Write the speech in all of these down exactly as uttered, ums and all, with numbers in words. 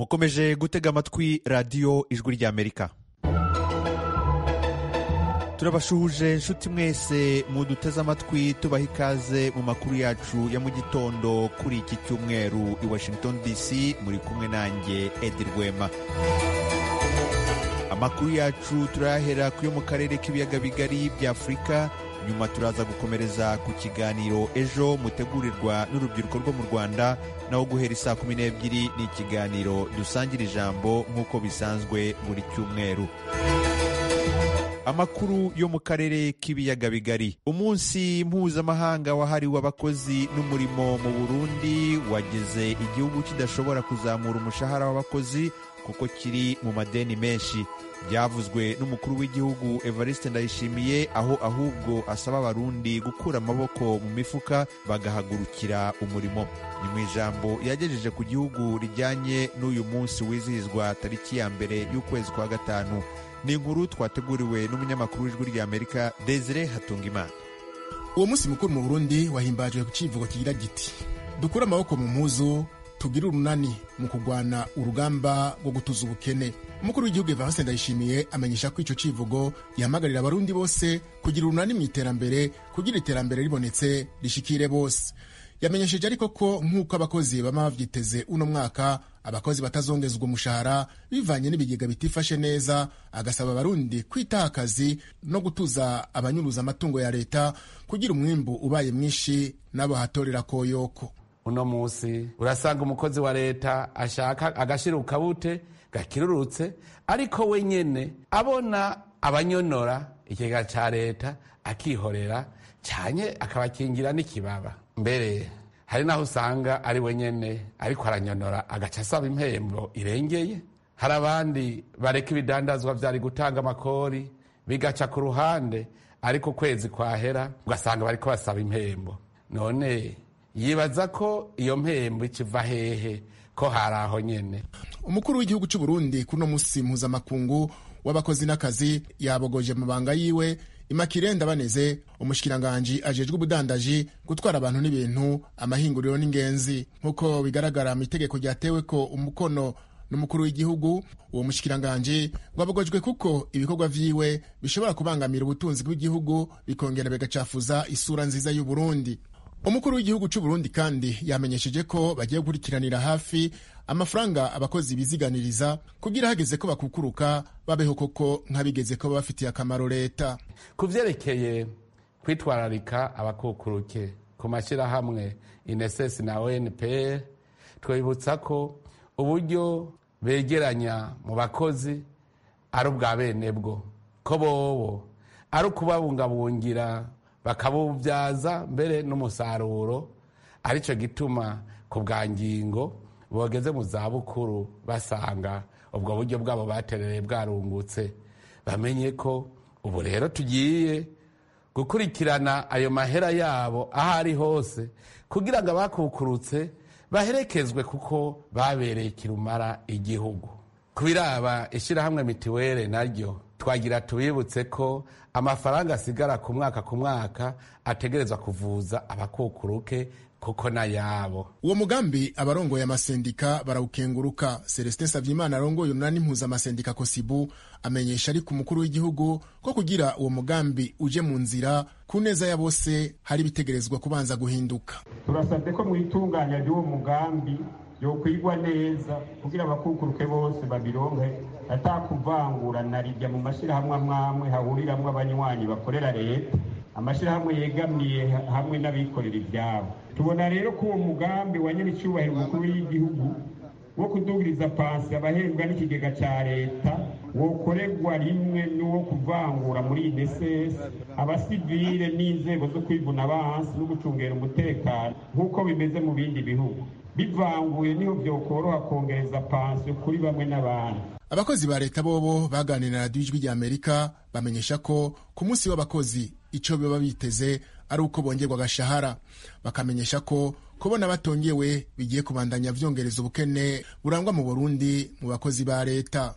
mukomeje gutega amatwi radiyo ijwi ry'Amerika. turabashuhuje inshuti mwese muduteze amatwi, tubaha ikaze mu makuru yacu ya mu gitondo kuri iki cyumweru i Washington D C. Muri kumwe nanjye Edi Rwema. Amakuru yacu turahera ku yo mu karere k'ibiyaga bigari bya Afurika, nyuma turaza gukomereza ku kiganiro ejo mutegurirwa n'urubyiruko rwo mu Rwanda, naho guhera isaa kumi n'ebyiri ni ikiganiro dusangira ijambo nk'uko bisanzwe buri cyumweru. Amakuru yo mu karere k'ibiyaga bigari. Umunsi mpuzamahanga wahariwe abakozi n'umurimo mu Burundi wageze igihugu kidashobora kuzamura umushahara w'abakozi kuko kiri mu madeni menshi. Byavuzwe n'umukuru w'igihugu Evariste Ndayishimiye, aho ahubwo asaba abarundi gukura amaboko mu mifuka bagahagurukira umurimo. Ni mu ijambo yagejeje ku gihugu rijyanye n'uyu munsi wizihizwa tariki ya mbere y'ukwezi kwa gatanu. Ni inkuru twateguriwe n'umunyamakuru w'ijwi ry'Amerika Desire Hatungimana. Uwo munsi mukuru mu Burundi wahimbajwe ku civugo kigira giti: dukura amaboko mu mpuzu, tugira urunani mu kurwana urugamba rwo gutuza ubukene. Umukuru w'igihugu Evariste Ndayishimiye amenyesha ko ico civugo gihamagarira abarundi bose kugira urunani mu iterambere, kugira iterambere ribonetse rishikire bose. Yamenyesheje ariko ko nk'uko abakozi bama bavyiteze uno mwaka abakozi batazongezwa umushahara bivanye n'ibigega bitifashe neza, agasaba abarundi kwitaha akazi no gutuza abanyuruza amatungo ya leta kugira umwimbu ubaye mwinshi nabo hatorera koyoko. Uno musi urasanga umukozi wa leta ashaka agashira ukabute gakirurutse, ariko we nyene abona abanyonora ikigega ca leta akihorera cyane akabakingira n'ikibaba. Mbere hari naho usanga ari we nyene ariko aranyonora agaca asaba impembo irengeye. Hari abandi bareka ibidandazwa vyari gutanga amakori bigaca ku ruhande, ariko kwezi kwahera ugasanga bariko basaba impembo. None yibaza ko iyo mpembo ikiva hehe ko hari aho nyene. Umukuru w'igihugu cy'u Burundi kuno musi mpuzamakungu w'abakozi n'akazi yabogoje mabanga yiwe Immaculée Ndabaneze, umushikiranganji ajejwe ubudandaji, gutwara abantu n'ibintu, amahinguriro n'ingenzi. Nkuko bigaragara mu itegeko ryatewe ko umukono n'umukuru w'igihugu, uwo mushikiranganji wabogojwe kuko ibikorwa vyiwe bishobora kubangamira ubutunzi bw'igihugu bikongera bigacafuza isura nziza y'u Burundi. Umukuru w'igihugu cy'u Burundi kandi yamenyesheje ko bagiye gukurikiranira hafi amafaranga abakozi biziganiriza kugira hageze ko bakukuruka babeho koko nk'abigeze ko bafitiye akamaro leta. Kuvyerekeye kwitwararika abakukuruke ku mashirahamwe I N S S na O N P R, twibutsa ko uburyo begeranya mu bakozi ari ubwa bene bwo, ko bobo ari ukubabungabungira bakabubyaza mbere n'umusaruro, arico gituma ku bwa ngingo bogeze mu zabukuru basanga ubwo buryo bwabo baterereye bwarungutse, bamenye ko ubu rero tugiye gukurikirana ayo mahera yabo aho ari hose kugira ngo abakukurutse baherekezwe kuko babereye kirumara igihugu. Kubiraba ishirahamwe mitiwere naryo twagira tubibutse ko amafaranga asigara ku mwaka ku mwaka ategerezwa kuvuza abakukuruke kuko na yabo. Uwo mugambi abarongoye amasendika barawukenguruka. Celestin Savyimana arongoye urunani mpuzamasendika Kosibu amenyesha ariko umukuru w'igihugu ko kugira uwo mugambi uje mu nzira ku neza ya bose hari bitegerezwa kubanza guhinduka. Turasabye ko mu itunganya ry'uwo mugambi yo kwigwa neza kugira abakukuruke bose babironke atakuvangura na rijya mu mashirahamwe amwe hahuriramwe abanywanyi bakorera leta, amashirahamwe yegamiye hamwe n'abikorera ibyabo. Tubona rero ko uwo mugambi wa nyene cyubahiro umukuru w'igihugu wo kudugiriza pansi abahembwa n'ikigega ca leta wokorerwa rimwe n'uwo kuvangura muri I N S S abasivile n'inzego zo kwivuna abansi no gucungera umutekano nk'uko bimeze mu bindi bihugu. Bivanguye niho vyokoroha kongereza pansi kuri bamwe n'abandi. Abakozi ba leta bobo baganira na radiyo ijwi ry'Amerika bamenyesha ko ku munsi w'abakozi ico baba biteze ari uko bongerwa agashahara. Bakamenyesha ko kubona batongewe bigiye kubandanya vyongereza ubukene burangwa mu Burundi mu bakozi ba leta.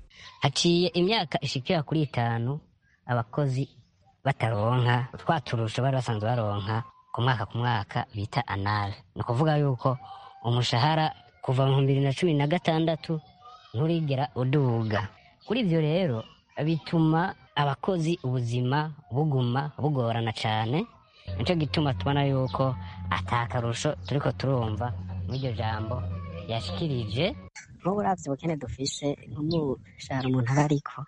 Haciye imyaka ishikira kuri itanu abakozi bataronka twaturusha bari basanzwe baronka ku mwaka ku mwaka bita anale. Ni ukuvuga yuko umushahara kuva mu bibiri na cumi na gatandatu nturigera uduga. Kuri ibyo rero bituma abakozi ubuzima buguma bugorana cyane, nicyo gituma tubona yuko atakarusho turiko turumva muri iryo jambo yashikirije. Nk'ubu uravye ubukene dufise nk'umushahara umuntu aba ariko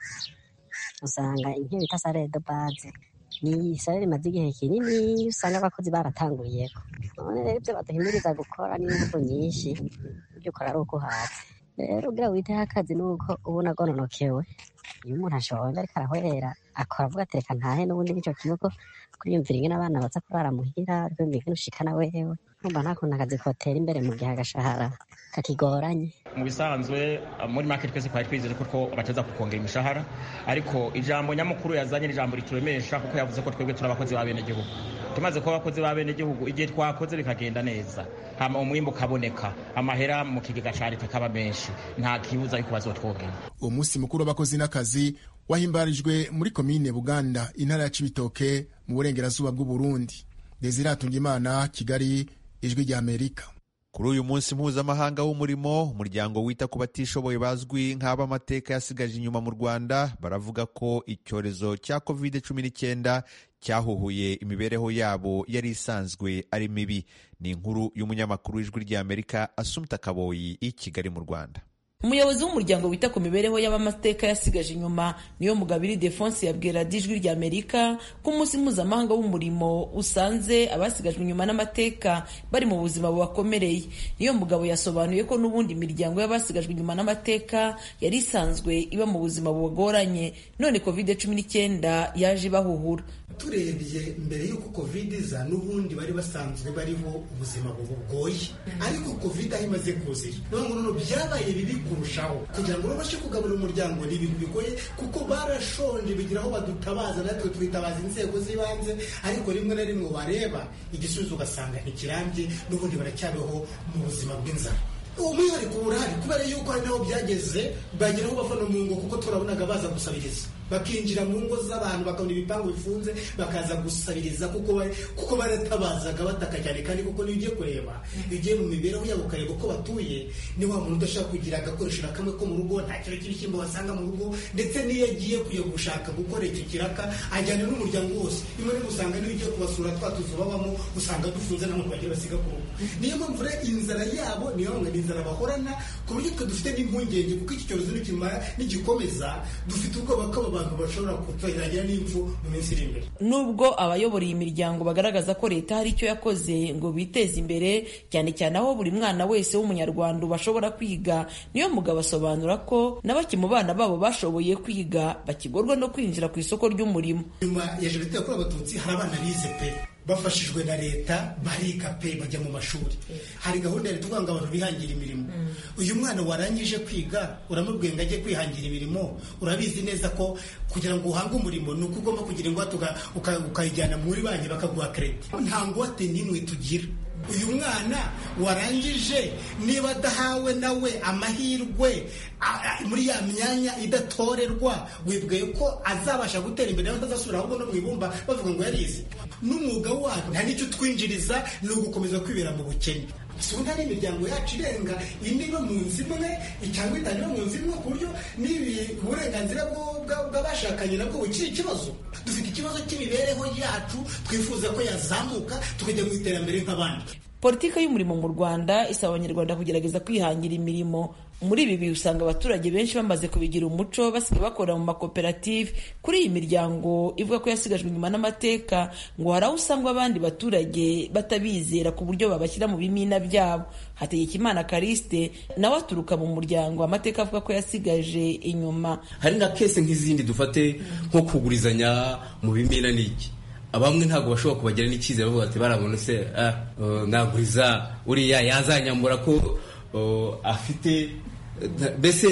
usanga intebe bita salaire de base ni salaire imaze igihe kinini usanga abakozi baratanguriyeko. None rero ibyo baduhimiriza gukora n'ingufu nyinshi, ibyo ukora ari uko uhatse. Rero ugira witeho akazi nuko ubona agononokewe. Iyo umuntu ashonje ariko arahwera akora avuga ati reka ntahe n'ubundi nico kimwe ko kwiyumvira ingene abana baza kurara muhira, kwiyumvira ingene ushikana wewe, numva nta kuntu akazi kotera imbere mu gihe agashahara kakigoranye. Mu bisanzwe muri market twese twari twizeye ko bateza kukongera imishahara, ariko ijambo nyamukuru yazanye n'ijambo rituremesha kuko yavuze ko twebwe turi abakozi ba bene gihugu. Tumaze kuba abakozi ba bene gihugu, igihe twakoze bikagenda neza, hama umwimbo kaboneka, amahera mu kigega ca leta kaba menshi, nta kibuza yuko bazotwogera. Uwo munsi mukuru w'abakozi n'akazi wahimbarijwe muri komine Buganda, intara ya Cibitoke, mu burengerazuba bw'u Burundi. Desire Hatungimana, Kigali, Ijwi rya Amerika. Kuri uyu munsi mpuzamahanga w'umurimo, umuryango wita ku batishoboye bazwi nk'abamateka yasigaje inyuma mu Rwanda baravuga ko icyorezo cya covid cumi n'icyenda cyahuhuye imibereho yabo yari isanzwe ari mibi. Ni inkuru y'umunyamakuru w'Ijwi rya Amerika Assumpta Kaboyi i Kigali mu Rwanda. Umuyobozi w'umuryango wita ku mibereho y'abamateka yasigaje inyuma niyo Mugabiri Defonse yabwira Ijwi rya Amerika ko umunsi mpuzamahanga w'umurimo usanze abasigajwe inyuma n'amateka bari mu buzima bubakomereye. Niyo mugabo yasobanuye ko n'ubundi imiryango y'abasigajwe inyuma n'amateka yari isanzwe iba mu buzima bugoranye, none covid cumi n'icyenda yaje bahuhura. Turebye mbere y'uko covid iza n'ubundi bari basanzwe bariho ubuzima bugoye, ariko covid aho imaze kuzira none byabaye bibi kurushaho. Kugira ngo babashe kugaburira umuryango ni ibintu bigoye kuko barashonje, bigira aho badutabaza, natwe twitabaza inzego z'ibanze, ariko rimwe na rimwe wareba igisubizo ugasanga ntikirambye, n'ubundi baracyabeho mu buzima bw'inzara. Umwihariko urahari kubera yuko hari naho byageze bageraho bava no mu ngo, kuko turabonaga baza gusabiriza, bakinjira mu ngo z'abantu bakabona ibipangu bifunze bakaza gusabiriza kuko kuko baratabazaga bataka cyane. Kandi kuko niyo ugiye kureba igiye mu mibereho yabo ukareba uko batuye, ni wa muntu udashaka kugira agakoresho na kamwe ko mu rugo, nta kiro cy'ibishyimbo wasanga mu rugo, ndetse n'iyo agiye kujya gushaka gukora icyo kiraka ajyana n'umuryango wose. Rimwe rimwe usanga niyo ugiye kubasura twa tuzu babamo usanga dufunze nta muntu bagira basiga ku rugo. Niyo mpamvu rero inzara yabo niyo ngo ni inzara bahorana, ku buryo twe dufite n'impungenge kuko iki cyorezo nikimara nigikomeza dufite ubwoba ko abantu bashobora kutwagira n'imfu mu minsi iri imbere. Nubwo abayobora iyi miryango bagaragaza ko leta hari icyo yakoze ngo biteze imbere, cyane cyane aho buri mwana wese w'umunyarwanda bashobora kwiga, niyo mugabo asobanura ko na bake mu bana babo bashoboye kwiga bakigorwa no kwinjira ku isoko ry'umurimo. Nyuma ya jenoside yakorewe Abatutsi hari abana bize pe bafashijwe na leta bariga pe bajya mu mashuri. Hari gahunda ya leta ivuga ngo abantu bihangira imirimo. Uyu mwana warangije kwiga uramubwiye ngo ajye kwihangira imirimo, urabizi neza ko kugira ngo uhange umurimo ni uko ugomba kugira ingwate ukayijyana muri banki bakaguha credit. Nta ngwate n'imwe tugira. Uyu mwana warangije niba adahawe nawe amahirwe muri ya myanya idatorerwa, wibwiye ko azabasha gutera imbere batazasubira ahubwo no mu ibumba bavuga ngo yarize. N'umwuga wacu nta n'icyo twinjiriza, ni ugukomeza kwibera mu bukene. Sunda n'imiryango yacu irenga indi no mu nzu imwe cyangwa itanu no mu nzu imwe, ku buryo n'ibi uburenganzira bw'abashakanye nabwo bukiri ikibazo. Dufite ikibazo cy'imibereho yacu twifuza ko yazamuka tukajya mu iterambere nk'abandi. Politika y'umurimo mu Rwanda isaba abanyarwanda kugerageza kwihangira imirimo. Muri ibi bihe usanga abaturage benshi bamaze kubigira umuco, basigaye bakora mu makoperative. Kuri iyi miryango ivuga ko yasigajwe inyuma n'amateka, ngo hari aho usanga abandi baturage batabizera ku buryo babashyira mu bimina byabo. Hategekimana Kariste nawe aturuka mu muryango amateka avuga ko yasigaje inyuma. Hari na kese nk'izindi dufate nko kugurizanya mu bimina n'iki, abamwe ntabwo bashobora kubagira n'icyizere bavuga ati barabona se ah, uh, naguriza uriya yazanyambura ko uh, afite bese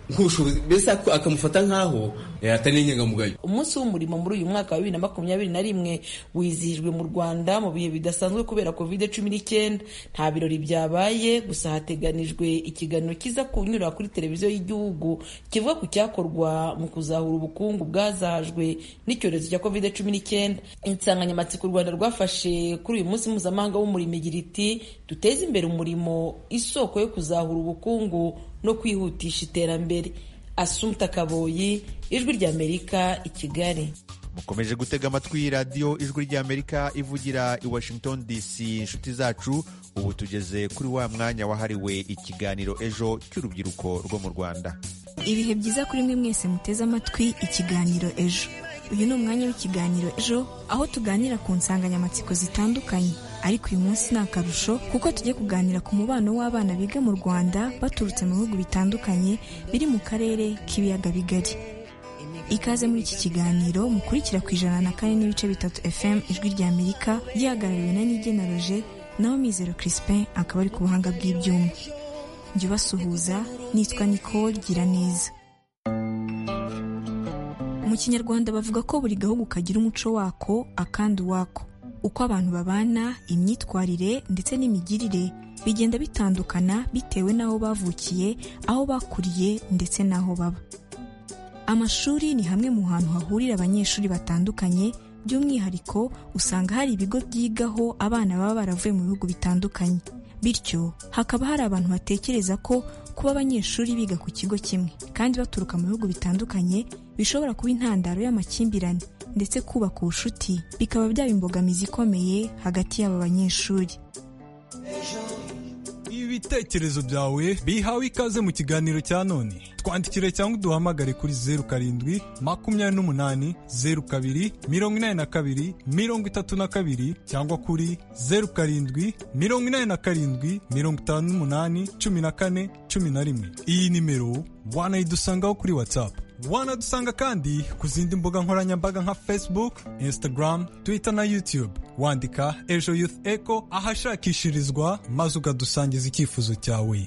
nk'ubushobozi mbese akamufata nk'aho atari n'inyangamugayo. Umunsi w'umurimo muri uyu mwaka wa bibiri na makumyabiri na rimwe wizihijwe mu Rwanda mu bihe bidasanzwe kubera covid cumi n'icyenda. Nta birori byabaye, gusa hateganijwe ikiganiro kiza kunyura kuri televiziyo y'igihugu kivuga ku cyakorwa mu kuzahura ubukungu bwazahajwe n'icyorezo cya covid cumi n'icyenda. Insanganyamatsiko u Rwanda rwafashe kuri uyu munsi mpuzamahanga w'umurimo igira iti duteze imbere umurimo, isoko yo kuzahura ubukungu no kwihutisha iterambere. Assumpta Kaboyi, Ijwi ry'Amerika, i Kigali. Mukomeje gutega amatwi radiyo Ijwi ry'Amerika ivugira i Washington D C. Inshuti zacu, ubu tugeze kuri wa mwanya wahariwe ikiganiro ejo cy'urubyiruko rwo mu Rwanda. Ibihe byiza kuri mwe mwese muteze amatwi ikiganiro ejo. Uyu ni umwanya w'ikiganiro ejo, aho tuganira ku nsanganyamatsiko zitandukanye. Ariko uyu munsi ni akarusho kuko tujye kuganira ku mubano w'abana biga mu Rwanda baturutse mu bihugu bitandukanye biri mu karere k'ibiyaga bigari. Ikaze muri iki kiganiro mukurikira ku ijana na kane n'ibice bitatu F M Ijwi ry'Amerika, gihagarariwe na Nigena Roger, naho Mizero Crispin akaba ari ku buhanga bw'ibyuma. Njye basuhuza, nitwa Nicole Giraneza. Mu Kinyarwanda bavuga ko buri gahugu kagira umuco wako akandi wako. Uko abantu babana, imyitwarire ndetse n'imigirire bigenda bitandukana bitewe n'aho bavukiye, aho bakuriye ndetse n'aho baba. Amashuri ni hamwe mu hantu hahurira abanyeshuri batandukanye, by'umwihariko usanga hari ibigo byigaho abana baba baravuye mu bihugu bitandukanye. Bityo hakaba hari abantu batekereza ko kuba abanyeshuri biga ku kigo kimwe kandi baturuka mu bihugu bitandukanye bishobora kuba intandaro y'amakimbirane ndetse kubaka ubucuti bikaba byaba imbogamizi ikomeye hagati y'aba banyeshuri. Ibitekerezo byawe bihawe ikaze mu kiganiro cya none. Twandikire cyangwa uduhamagare kuri zeru karindwi makumyabiri n'umunani zeru kabiri mirongo inani na kabiri mirongo itatu na kabiri cyangwa kuri zeru karindwi mirongo inani na karindwi mirongo itanu n'umunani cumi na kane cumi na rimwe. Iyi nimero wanayidusangaho kuri WhatsApp. Wanadusanga kandi ku zindi mbuga nkoranyambaga nka Facebook, Instagram, Twitter na YouTube. Wandika Ejo Youth Echo ahashakishirizwa maze ukadusangiza icyifuzo cyawe.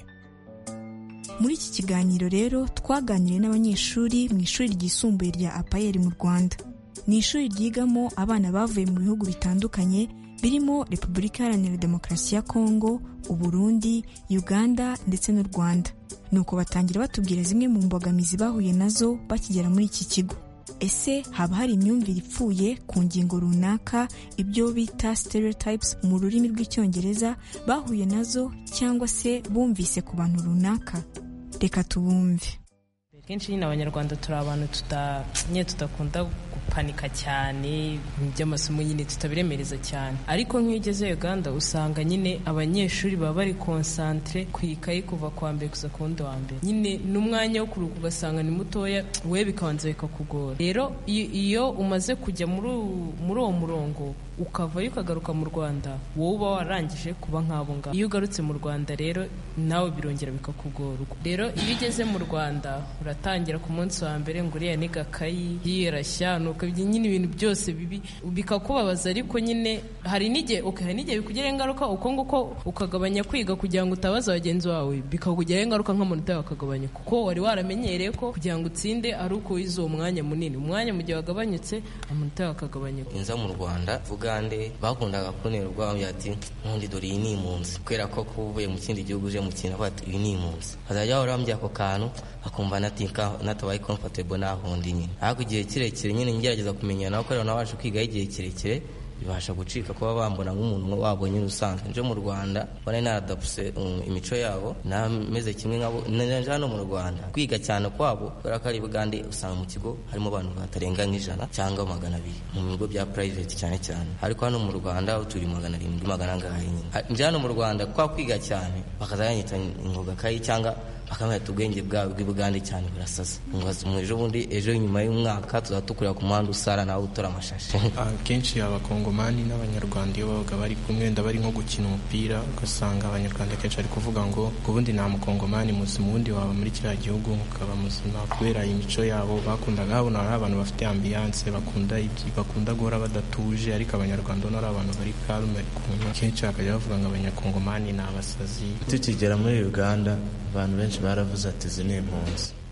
Muri iki kiganiro rero twaganiriye n'abanyeshuri mu ishuri ryisumbuye rya Apayeri mu Rwanda. Ni ishuri ryigamo abana bavuye mu bihugu bitandukanye birimo Repubulika Iharanira Demokarasi ya Kongo, Uburundi, Uganda ndetse n'u Rwanda. Nuko batangira batubwira zimwe mu mbogamizi bahuye nazo bakigera muri iki kigo. Ese haba hari imyumvire ipfuye ku ngingo runaka, ibyo bita stereotypes mu rurimi rw'icyongereza, bahuye nazo cyangwa se bumvise ku bantu runaka? Reka tubumve. Kenshi nyine abanyarwanda turi abantu tuta nye tudakunda gupanika cyane, by'amasomo nyine tutabiremereza cyane. Ariko nk'iyo ugeze Uganda usanga nyine abanyeshuri baba bari concentre ku ikayi kuva kwa mbere kuza ku wundi wa mbere. Nyine n'umwanya wo kuruhuka ugasanga ni mutoya, we bikabanza bikakugora. Rero iyo umaze kujya muri muri uwo murongo ukavayo ukagaruka mu Rwanda, wowe uba warangije kuba nk'abo ngabo. Iyo ugarutse mu Rwanda rero nawe birongera bikakugora. Rero iyo ugeze mu Rwanda uratangira ku munsi wa mbere ngo uriya ni gakayi yirashya, nuko nyine ibintu byose bibi bikakubabaza. Ariko nyine hari n'igihe okay, hari n'igihe bikugira ingaruka uko nguko ukagabanya kwiga kugira ngo utabaza bagenzi bawe, bikakugiraho ingaruka nk'amanota yawe akagabanya, kuko wari waramenyereye ko kugira ngo utsinde ari uko wize uwo mwanya munini. Umwanya mu gihe wagabanyutse amanota yawe akagabanyuka. Inza mu Rwanda Ugande bakundaga kunerwa ati nkundi dore iyi ni impunzi, kubera ko kuvuye mu kindi gihugu uje mu kintu bati iyi ni impunzi. Azajya barambye ako kantu akumva natinka natabaye comfortable naho ndi nyine. Ariko igihe kirekire nyine ngerageza kumenyana nawe, ko nabasha kwiga igihe kirekire bibasha gucika kuba bambona nk'umuntu wabo nyine usanzwe. Nje mu Rwanda bane naradapse um, imico yabo nameze kimwe nkabo nanje hano mu Rwanda. Kwiga cyane kwabo kubera ko ari Bugande usanga mu kigo harimo abantu batarenga nk'ijana cyangwa magana abiri mu bigo bya private cyane cyane. Ariko hano mu Rwanda turi magana arindwi magana ngahe nyine. Nje hano mu Rwanda kwa kwiga cyane bakazanyita ingoga kayi cyangwa bakamata ubwenge bwawe bw'Ibugande cyane burasasa. Ngo mu ejo bundi ejo nyuma y'umwaka tuzatukurira ku muhanda usara nawe utora amashashi. Akenshi abakongomani n'abanyarwanda iyo babaga bari kumwe ndabari nko gukina umupira, ugasanga abanyarwanda kenshi ari kuvuga ngo ubundi nta mukongomani muzima wundi waba muri kiriya gihugu ukaba muzima, kubera imico yabo bakundaga. Habona ari abantu bafite ambiance, bakunda ibyi bakunda guhora badatuje, ariko abanyarwanda no ari abantu bari calme kumwe. Kenshi bakajya bavuga ngo abanyakongomani ni abasazi. Tukigera muri Uganda abantu benshi baravuze ati izi ni impunzi,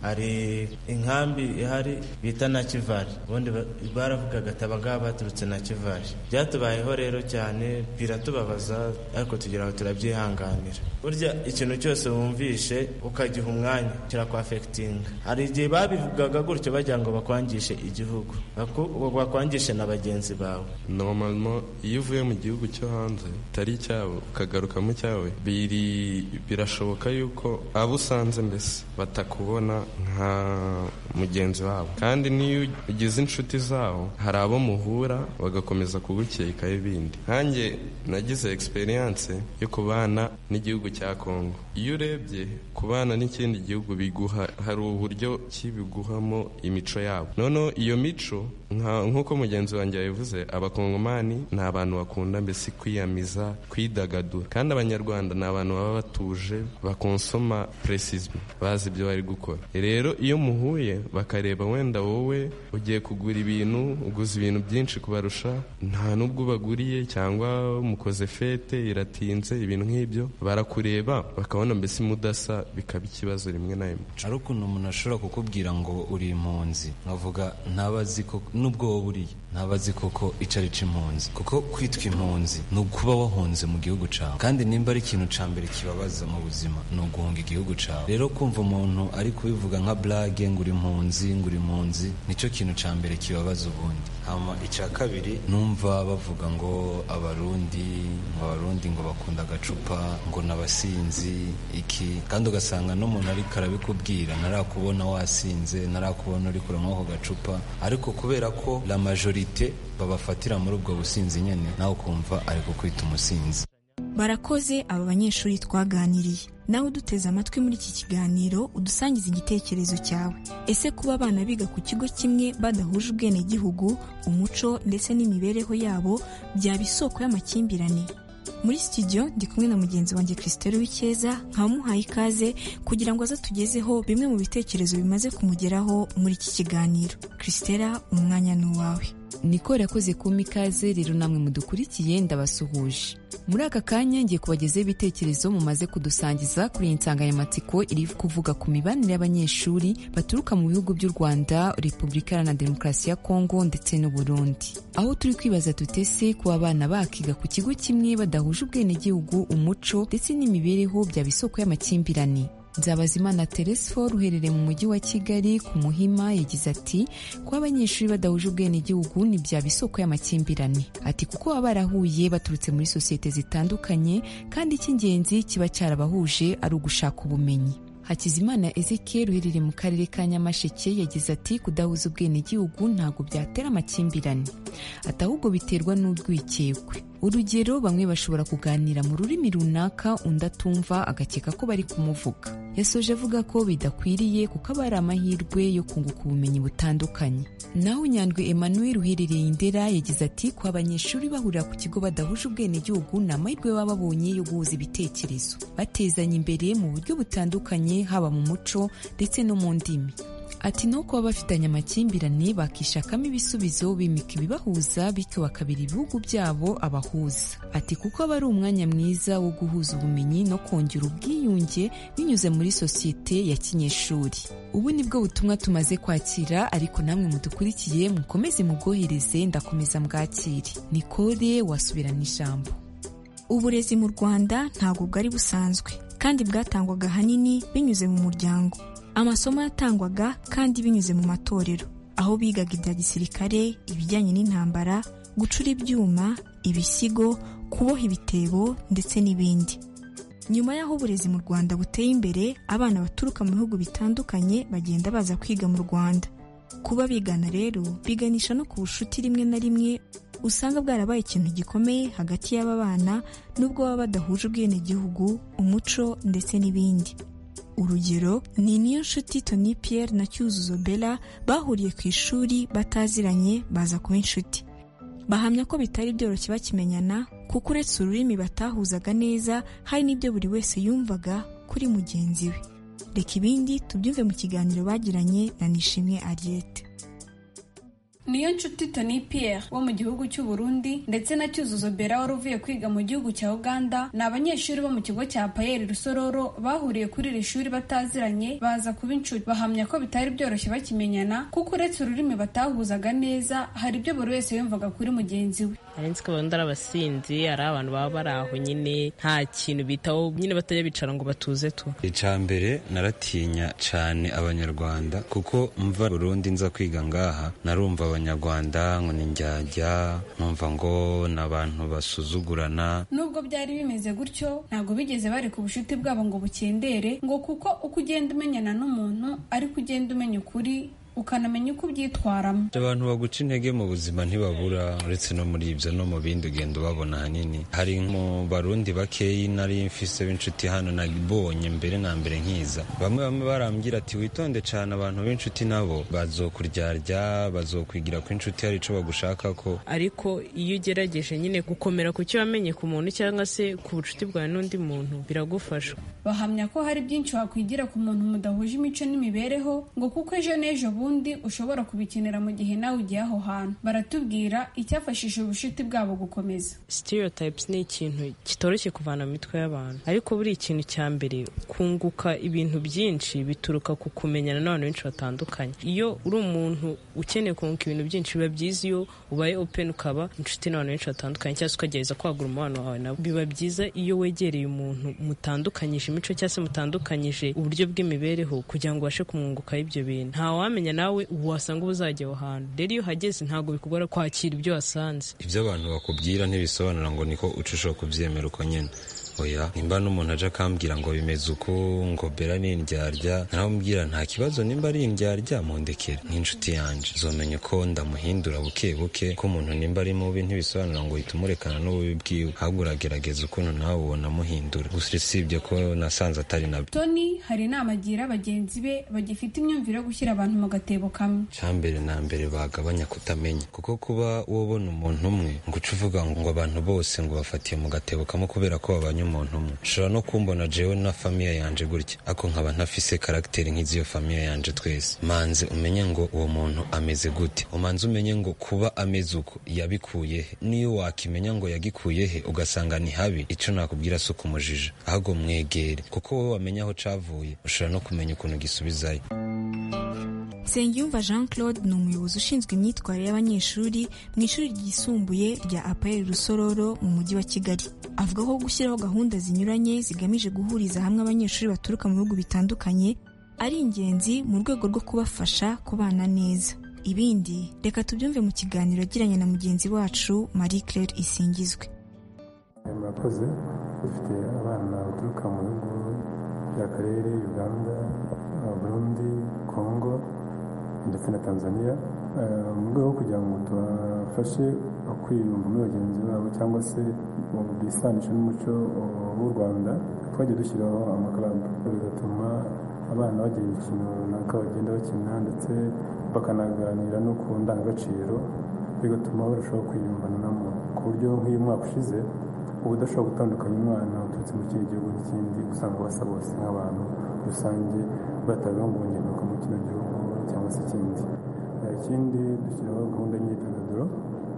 hari inkambi ihari bita na Kivari, ubundi baravugaga ati abangaba baturutse na Kivari. Byatubayeho rero cyane, biratubabaza ariko tugira aho turabyihanganira. Burya ikintu cyose wumvishe ukagiha umwanya kirakwafekitinga. Hari igihe babivugaga gutyo bagira ngo bakwangishe igihugu, bakwangishe na bagenzi bawe. Normalement iyo uvuye mu gihugu cyo hanze tari cyawe ukagaruka mu cyawe, biri birashoboka yuko abo usanze mbese batakubona nka mugenzi wabo, kandi niyo ugize inshuti zawo hari abo muhura bagakomeza kugukeka ibindi. Nkanjye nagize experience yo kubana n'igihugu cya Kongo. Iyo urebye kubana n'ikindi gihugu biguha, hari uburyo kibiguhamo imico yabo. Noneho iyo mico nk'uko mugenzi wanjye yabivuze, abakongomani ni abantu bakunda mbese kwiyamiza, kwidagadura, kandi abanyarwanda ni abantu baba batuje, bakonsoma precisement, bazi ibyo bari gukora. Rero iyo muhuye bakareba wenda wowe ugiye kugura ibintu, uguze ibintu byinshi kubarusha, nta nubwo ubaguriye cyangwa mukoze fete iratinze, ibintu nk'ibyo, barakureba bakabona mbese mudasa, bikaba ikibazo rimwe na rimwe. Hari ukuntu umuntu ashobora kukubwira ngo uri impunzi, nkavuga ntabazi ko nubwo wowe uriye, ntabazi koko icyo ari impunzi, kuko kwitwa impunzi ni ukuba wahunze mu gihugu cyawe, kandi nimba ari ikintu cya mbere kibabaza mu buzima ni uguhunga igihugu cyawe. Rero kumva umuntu ari kubivuga nka blage ngo uri impunzi ngo uri impunzi, nicyo kintu cya mbere kibabaza ubundi. Hama icya kabiri, numva bavuga ngo abarundi ngo abarundi ngo bakunda agacupa, ngo n'abasinzi iki, kandi ugasanga n'umuntu ariko arabikubwira, narakubona wasinze, narakubona uri kuranywa ako gacupa, ariko kubera ko la majorite babafatira muri ubwo businzi nyene, nawe ukumva ari kukwita umusinzi. Barakoze aba banyeshuri twaganiriye. Nawe uduteze amatwi muri iki kiganiro, udusangiza igitekerezo cyawe. Ese kuba abana biga ku kigo kimwe badahuje ubwenegihugu, umuco ndetse n'imibereho yabo byaba isoko y'amakimbirane? Muri studio ndi kumwe na mugenzi wanjye Christelle Wikeza, nkamuhaye ikaze kugira ngo azatugezeho bimwe mu bitekerezo bimaze kumugeraho muri iki kiganiro. Christelle, umwanya ni uwawe. Niko yakoze kuma ikaze rero namwe mudukurikiye ndabasuhuje. Muri aka kanya ngiye kubagezaho ibitekerezo mumaze kudusangiza kuri iyi nsanganyamatsiko iri kuvuga ku mibanire y'abanyeshuri baturuka mu bihugu by'u Rwanda, Repubulika Iharanira Demokarasi ya Kongo ndetse n'u Burundi. Aho turi kwibaza tutese kuba abana bakiga ku kigo kimwe badahuje ubwenegihugu, umuco ndetse n'imibereho byaba isoko y'amakimbirane. Nzabazimana Teresfor uherereye mu mujyi wa Kigali ku Muhima yagize ati kuba abanyeshuri badahuje ubwenegihugu ni byaba isoko y'amakimbirane. Ati kuko baba barahuye baturutse muri sosiyete zitandukanye, kandi icy'ingenzi kiba cyarabahuje ari ugushaka ubumenyi. Hakizimana Ezekiel uherereye mu karere ka Nyamasheke yagize ati kudahuza ubwenegihugu ntabwo byatera amakimbirane, ati ahubwo biterwa n'urwikekwe. Urugero, bamwe bashobora kuganira mu rurimi runaka undi atumva agakeka ko bari kumuvuga. Yasoje avuga ko bidakwiriye kuko aba ari amahirwe yo kunguka ubumenyi butandukanye. Naho Nyandwi Emmanuel uherereye Indera yagize ati ko abanyeshuri bahurira ku kigo badahuje ubwenegihugu ni amahirwe baba babonye yo guhuza ibitekerezo, batezanya imbere mu buryo butandukanye, haba mu muco ndetse no mu ndimi. Ati no kuba bafitanye amakimbirane bakishakamo ibisubizo, bimika ibibahuza bityo bakabira ibihugu byabo abahuza. Ati kuko aba ari umwanya mwiza wo guhuza ubumenyi no kongera ubwiyunge binyuze muri sosiyete ya kinyeshuri. Ubu nibwo butumwa tumaze kwakira, ariko namwe mudukurikiye mukomeze mubwohereze, ndakomeza mbwakire. Nicole wasubirana ijambo. Uburezi mu Rwanda ntabwo bwari busanzwe, kandi bwatangwaga ahanini binyuze mu muryango. Amasomo yatangwaga kandi binyuze mu matorero, aho bigaga ibya gisirikare, ibijyanye n'intambara, gucura ibyuma, ibisigo, kuboha ibitebo ndetse n'ibindi. Nyuma y'aho uburezi mu Rwanda buteye imbere, abana baturuka mu bihugu bitandukanye bagenda baza kwiga mu Rwanda. Kuba bigana rero biganisha no ku bucuti, rimwe na rimwe usanga bwarabaye ikintu gikomeye hagati y'aba bana nubwo baba badahuje ubwenegihugu, umuco ndetse n'ibindi. Urugero ni Niyonshuti Tony Pierre na Cyuzuzo Bella bahuriye ku ishuri bataziranye baza kuba inshuti. Bahamya ko bitari byoroshye bakimenyana kuko uretse ururimi batahuzaga neza, hari n'ibyo buri wese yumvaga kuri mugenzi we. Reka ibindi tubyumve mu kiganiro bagiranye na Nishimwe Ariette. niyo nshuti Tony Pierre wo mu gihugu cy'u Burundi ndetse na Cyuzuzo Bera wari uvuye kwiga mu gihugu cya Uganda ni abanyeshuri bo mu kigo cya Payeri Rusororo bahuriye kuri iri shuri bataziranye baza kuba inshuti. Bahamya ko bitari byoroshye bakimenyana kuko uretse ururimi batahuzaga neza hari ibyo buri wese yumvaga kuri mugenzi we. Arenze ko bandara abasinzi ari abantu baba bari aho nyine nta kintu bitaho nyine batajya bicara ngo batuze tu. Icambere naratinya cyane abanyarwanda kuko mva Burundi nza kwiga ngaha narumva abanyarwanda ngo ni njyajya numva ngo n'abantu basuzugurana. Nubwo byari bimeze gutyo ntabwo bigeze bari ku bucuti bwabo ngo bukendere ngo kuko uko ugenda umenyana n'umuntu ariko ugenda umenya ukuri ukanamenya uko ubyitwaramo. Abantu baguca intege mu buzima ntibabura uretse no muri ibyo no mu bindi ugenda ubabona hanini. Hari mu Barundi bakeyi nari mfise b'inshuti hano nabonye mbere na mbere nkiza bamwe bamwe barambwira ati witonde cyane abantu b'inshuti nabo bazokuryarya bazokwigira ko inshuti hari ico bagushaka ko. Ariko iyo ugerageje nyine gukomera ku cyo wamenye ku muntu cyangwa se ku bucuti bwawe n'undi muntu biragufasha. Bahamya ko hari byinshi wakwigira ku muntu mudahuje imico n'imibereho ngo kuko ejo n'ejo ubundi ushobora kubikenera mu gihe nawe ugiye aho hantu. Baratubwira icyafashije ubucuti bwabo gukomeza. Stereotypes ni ikintu kitoroshye kuvana mu mitwe y'abantu ariko buri ikintu cya mbere kunguka ibintu byinshi bituruka ku kumenyana n'abantu benshi batandukanye. Iyo uri umuntu ukeneye kunguka ibintu byinshi biba byiza iyo ubaye open ukaba inshuti n'abantu benshi batandukanye cyangwa se ukagereza kwagura umubano wawe nabo. Biba byiza iyo wegereye umuntu mutandukanyije imico cyangwa se mutandukanyije uburyo bw'imibereho kugira ngo ubashe kumwungukaho ibyo bintu. Nta wamenya nawe wasanga ubuzajya aho hantu. Rero iyo uhageze ntabwo bikugora kwakira ibyo wasanze. Ibyo abantu bakubwira ntibisobanura ngo niko ucushobora kubyemera uko nyine. Oya, nimba n'umuntu aje akambwira ngo bimeze uko ngo Bera ni indyarya naramubwira nta kibazo, nimba ari indyarya mundekere nk'inshuti yanje zomenya ko ndamuhindura buke buke ko umuntu nimba ari mubi ntibisobanura ngo uhita umurekana n'ububi bwiwe ahubwo uragerageza ukuntu nawe ubona muhindura. Gusa usibye ko nasanze atari nabyo. Tony hari inama agira bagenzi be bagifite imyumvire yo gushyira abantu mu gatebo kamwe. Cyambere na mbere bagabanya kutamenya kuko kuba wobona umuntu umwe ngo uce uvuga ngo abantu bose ngo bafatiye mu gatebo kamwe kubera ko babanye umuntu umwe. Ushobora no kumbona jewe na famiye yanje gutya ako nkaba ntafise karakteri nk'iziyo famiye yanje twese. Manze umenye ngo uwo muntu ameze gute, umanze umenye ngo kuba ameze uko yabikuye he. Niyo wakimenya ngo yagikuye he ugasanga ni habi, ico nakubwira so kumujija ahubwo mwegere kuko wowe wamenya aho cavuye ushobora no kumenya ukuntu gisubizayo. Nsengiyumva Jean Claude ni umuyobozi ushinzwe imyitwarire y'abanyeshuri mu ishuri ryisumbuye rya Apayeri Rusororo mu mujyi wa Kigali. Avuga ko gushyiraho gahunda zinyuranye zigamije guhuriza hamwe abanyeshuri baturuka mu bihugu bitandukanye ari ingenzi mu rwego rwo kubafasha kubana neza. Ibindi reka tubyumve mu kiganiro yagiranye na mugenzi wacu Marie Claire Isingizwe. Murakoze, dufite abana baturuka mu bihugu by'akarere Uganda, Burundi, Congo ndetse na Tanzania mu rwego kugira ngo tubafashe kwiyumva muri bagenzi babo cyangwa se bisanisha n'umuco w'u Rwanda. Twagiye dushyiraho amakarabu bigatuma abana bagira imikino runaka bagenda bakina ndetse bakanaganira no ku ndangagaciro, bigatuma barushaho kwiyumvanamo ku buryo nk'uyu mwaka ushize uba udashobora gutandukanya umwana uturutse mu kindi gihugu n'ikindi, usanga basa bose nk'abantu rusange batabibangunganya mu kino gihugu cyangwa se ikindi. Ikindi dushyiraho gahunda y'imyidagaduro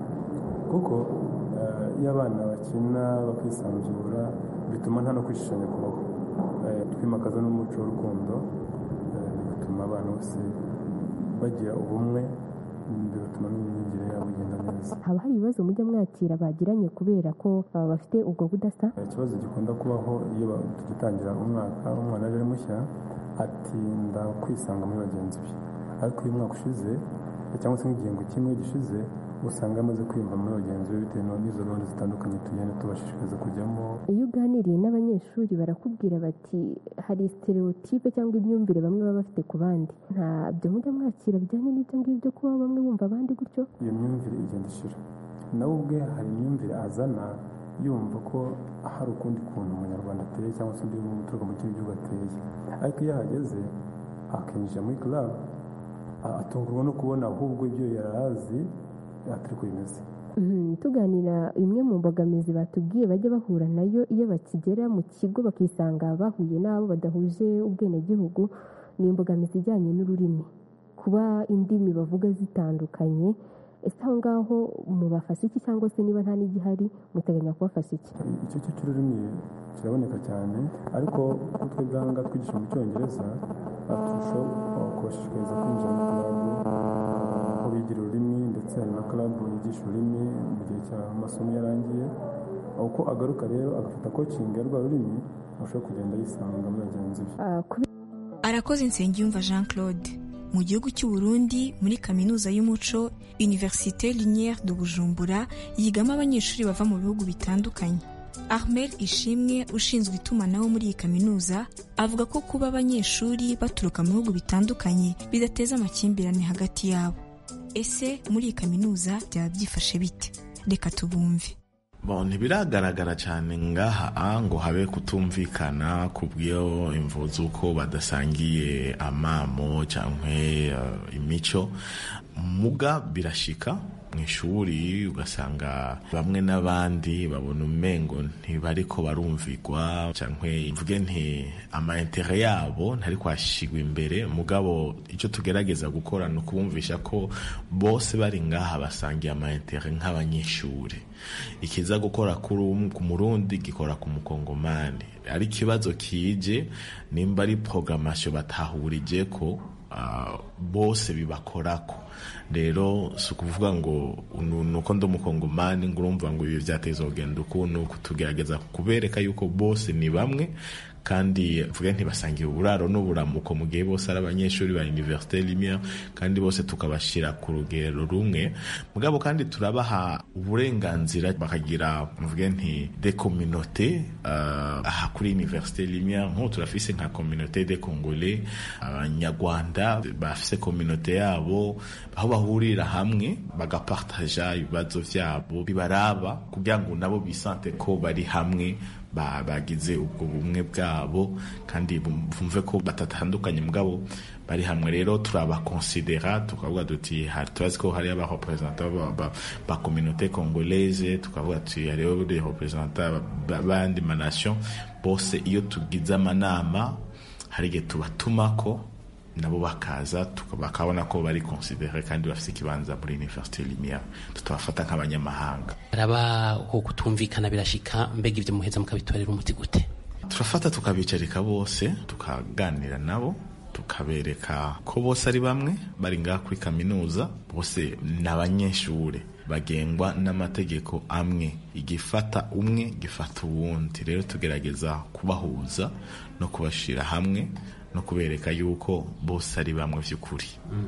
kuko iyo abana bakina bakisanzura bituma nta no kwishishanya kubaho. Twimakaza n'umuco w'urukundo bigatuma abana bose bagira ubumwe, bigatuma n'imyigire yabo igenda neza. Haba hari ibibazo mujya mwakira bagiranye kubera ko bafite ubwo budasa? Ikibazo gikunda kubaho iyo tugitangira umwaka umwana aje mushya atinda kwisanga muri bagenzi be, ariko uyu mwaka ushize cyangwa se nk'igihembwe kimwe gishize usanga amaze kwiyumva muri bagenzi be bitewe n'izo gahunda zitandukanye tugenda tubashishikariza kujyamo. Iyo uganiriye n'abanyeshuri barakubwira bati hari stereotype cyangwa imyumvire bamwe baba bafite ku bandi, ntabyo mujya mwakira bijyanye n'ibyo ngibyo kuba bamwe bumva abandi gutyo? Iyo myumvire igenda ishira, nawe ubwe hari imyumvire azana yumva ko hari ukundi kuntu umunyarwanda ateye cyangwa se undi uturuka mu kindi gihugu ateye, ariko iyo ahageze akinjira muri club atungurwa no kubona ahubwo ibyo yarazi atari ko bimeze. Tuganira imwe mu mbogamizi batubwiye bajya bahura nayo iyo bakigera mu kigo bakisanga bahuye n'abo badahuje ubwenegihugu ni imbogamizi ijyanye n'ururimi, kuba indimi bavuga zitandukanye ese aho ngaho mubafasha iki cyangwa se niba nta n'igihari muteganya kubafasha iki? icyo cyo cy'ururimi kiraboneka cyane, ariko utwe bwanga twigisha mu cyongereza turushaho kubashishikariza kwinjira muri karabu aho bigira ururimi, ndetse hari na karabu yigisha ururimi mu gihe cy'amasomo yarangiye, uko agaruka rero agafata coaching ya rwa rurimi ashobora kugenda yisanga muri bagenzi be. Arakoze Nsengiyumva Jean Claude. Mu gihugu cy'u Burundi muri kaminuza y'umuco Université Lumière de Bujumbura yigamo abanyeshuri bava mu bihugu bitandukanye. Ahmed Ishimwe ushinzwe itumanaho muri iyi kaminuza avuga ko kuba abanyeshuri baturuka mu bihugu bitandukanye bidateza amakimbirane hagati yabo. Ese muri iyi kaminuza byaba byifashe bite? Reka tubumve. Bon, ntibiragaragara cyane ngaha ngo habe kutumvikana kubwiyo imvo z'uko badasangiye amamo cyangwa uh, imico. Muga birashika mu ishuri ugasanga bamwe n'abandi babona umengo ntibariko barumvigwa cyangwa mvuge nti ama intérêt yabo ntari kwashigwa imbere. Mugabo icyo tugerageza gukora no kubumvisha ko bose bari ngaha basangiye ama intérêt nk'abanyeshuri. Ikiza gukora kuri ku Murundi gikora ku Mukongomani. Ari kibazo kije nimba ari programmation batahurije ko uh, bose bibakorako. Rero sukuvuga ngo nuko ndo Mukongomani ngurumva ngo ibi byateza ugenda ukuntu kutugerageza kubereka yuko bose ni bamwe kandi mvuge ntibasangiye uburaro n'uburamuko mu gihe bose ari abanyeshuri ba Université Lumière kandi bose tukabashira ku rugero rumwe. Mugabo kandi turabaha uburenganzira bakagira mvuge nti de communauté uh, aha kuri Université Lumière nko turafise nka communauté de Congolais, abanyarwanda bafise communauté yabo aho bahurira hamwe bagapartaja ibibazo vyabo bibaraba kugira ngo nabo bisante ko bari hamwe bagize ubwo bumwe bwabo kandi bumve ko batatandukanye mugabo bari hamwe. Rero turabakonsidera tukavuga duti turazi ko hari aba representants ba ba communauté congolaise, tukavuga tuti hari des representants bandi ma nation. Bose iyo tugize amanama hari igihe tubatumako nabo bakaza bakabona ko bari considéré kandi bafite ikibanza muri Université Lumière, tutabafata nk'abanyamahanga. Araba ko kutumvikana birashika, mbega ibyo muheza mukabitorera umuti gute? Turafata tukabicarika bose tukaganira nabo tukabereka ko bose ari bamwe bari ngaha kuri kaminuza, bose n'abanyeshure bagengwa n'amategeko amwe, igifata umwe gifata uwundi. Rero tugerageza kubahuza no kubashira hamwe no kubereka yuko bose ari bamwe vy'ukuri.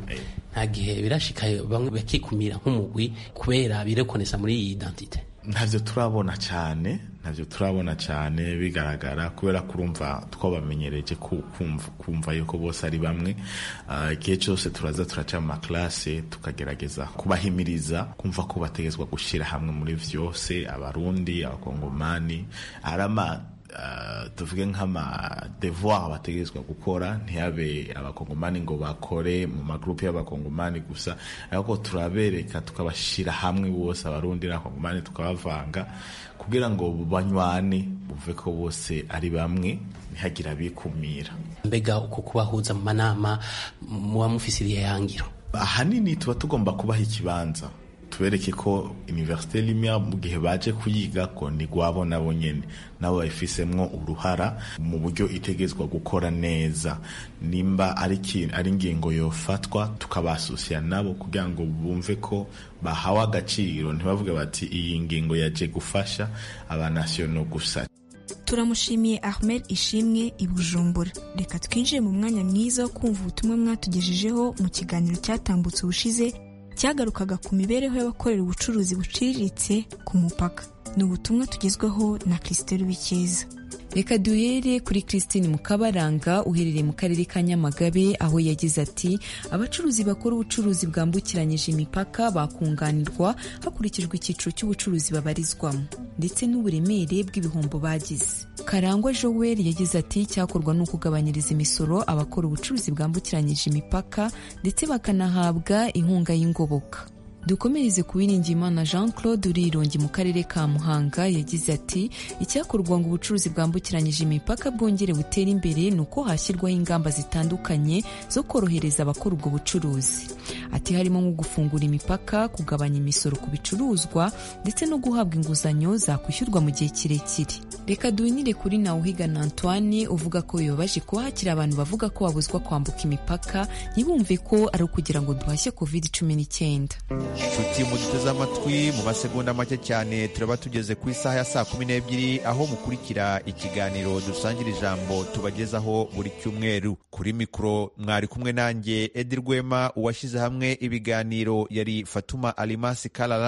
Nta gihe birashika bamwe bakikumira nk'umugwi kubera birekonesa muri iyi identité? Ntavyo turabona cyane, ntavyo turabona cyane bigaragara kubera kurumva twabamenyereje kumva kumva yuko bose ari bamwe. Igihe uh, cyose turaza turaca mu classe tukagerageza kubahimiriza kumva ko bategezwa gushira hamwe muri vyose, abarundi, abakongomani, arama Uh, tuvuge nk'ama devoir bategezwa gukora, ntiyabe abakongomani ngo bakore mu magroupe y'abakongomani gusa, ariko turabereka tukabashira hamwe bose, abarundi n'abakongomani tukabavanga kugira ngo banywane buve ko bose ari bamwe ntihagira bikumira. Mbega uko kubahuza mu manama muba mufisiriye yangiro? Ahanini tuba tugomba kubaha ikibanza tubereke ko Université Lumière mu gihe baje kuyiga ko ni gwabo nabo nyene nabo bafisemwo uruhara mu buryo itegezwa gukora neza. Nimba ari kintu ari ngingo yofatwa tukabasosya nabo kugira ngo bumve ko bahawa agaciro, ntibavuga bati iyi ngingo yaje gufasha abanationaux gusa. Turamushimiye Ahmed Ishimwe i Bujumbura. Reka twinjire mu mwanya mwiza wo kumva ubutumwa mwatugejejeho mu kiganiro cyatambutse ubushize cyagarukaga ku mibereho y'abakorera ubucuruzi buciriritse ku mupaka. Ni ubutumwa tugezweho na Christelle Bikeza. Reka duhere kuri Christine Mukabaranga uherereye mu karere ka Nyamagabe, aho yagize ati abacuruzi bakora ubucuruzi bwambukiranyije imipaka bakunganirwa hakurikijwe icyiciro cy'ubucuruzi babarizwamo ndetse n'uburemere bw'ibihombo bagize. Karangwa Joel yagize ati cyakorwa no kugabanyiriza imisoro abakora ubucuruzi bwambukiranyije imipaka ndetse bakanahabwa inkunga y'ingoboka. dukomereze ku Uwiringiyimana Jean Claude urirongi mu karere ka Muhanga yagize ati icyakorwa ngo ubucuruzi bwambukiranyije imipaka bwongere butere imbere ni uko hashyirwaho ingamba zitandukanye zo korohereza abakora ubwo bucuruzi. Ati harimo nko gufungura imipaka, kugabanya imisoro ku bicuruzwa ndetse no guhabwa inguzanyo zakwishyurwa mu gihe kirekire. Reka duhinire kuri Nawuhigana Antoine uvuga ko bibabaje kuba hakiri abantu bavuga ko babuzwa kwambuka imipaka ntibumve ko ari ukugira ngo duhashye covid cumi n'icyenda. Inshuti muduteze amatwi, mu masegonda make cyane turaba tugeze ku isaha ya saa kumi n'ebyiri aho mukurikira ikiganiro dusangira ijambo tubagezaho buri cyumweru. Kuri mikoro mwari kumwe nanjye Edi Rwema, uwashyize hamwe ibiganiro yari Fatuma Alimasi Kalala.